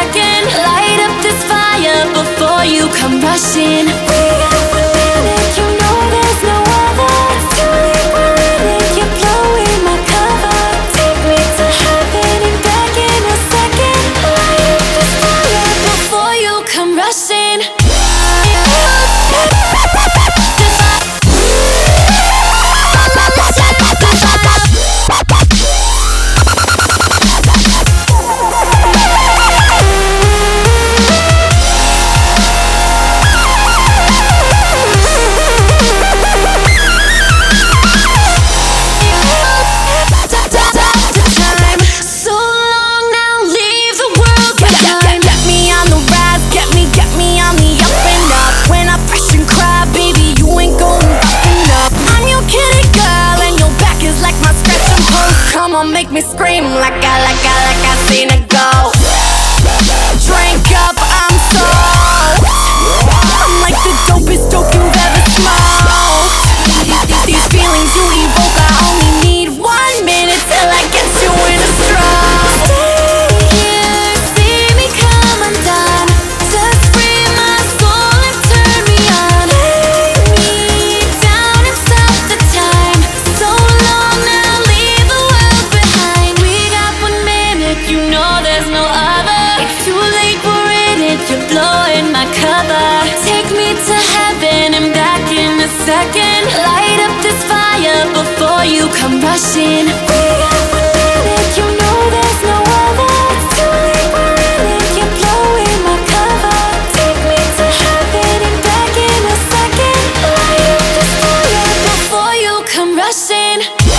second. Light up this fire before you come rushing. We got 1 minute, you know there's no other. It's too late, we're in it, you're blowing my cover. Take me to heaven and back in a second. Light up this fire before you come rushing. Make me scream like I seen it go. Drink up, I'm so. I'm like the dopest dope you've ever smoked. These feelings you evoke, I only need 1 minute till I get you in a stroke. Stay here, see me come undone. Just free my soul and turn me on. Lay me down and stop the time. So long now, leave the world behind. We got 1 minute, you know there's no other. It's too late, we're in it, you're blowing my cover. Take me to heaven and back in a second. Light up this fire before you come rushing. We got 1 minute, you know there's no other. It's too late, we're in it, you're blowing my cover. Take me to heaven and back in a second. Light up this fire before you come rushing.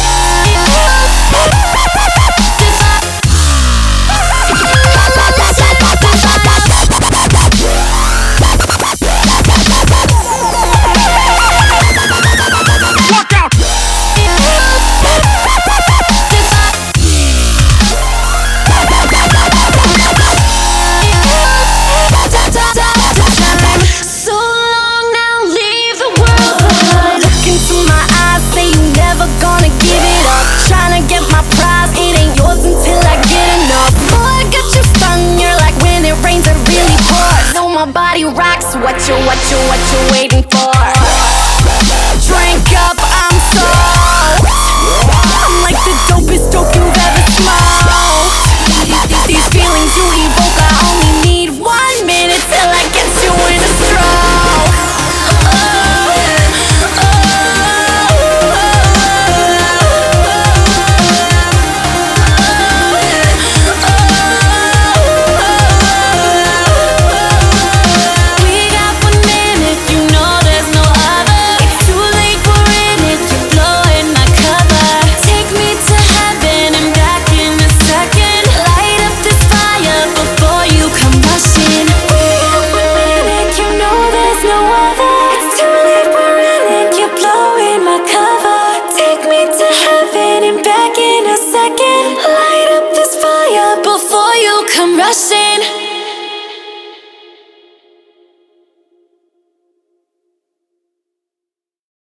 My body rocks, what you waiting for? Drink up, I'm so. I'm like the dopest dope you've ever smoked. These feelings you evoke, I only need 1 minute till I get you in a stroke. Light up this fire before you come rushing.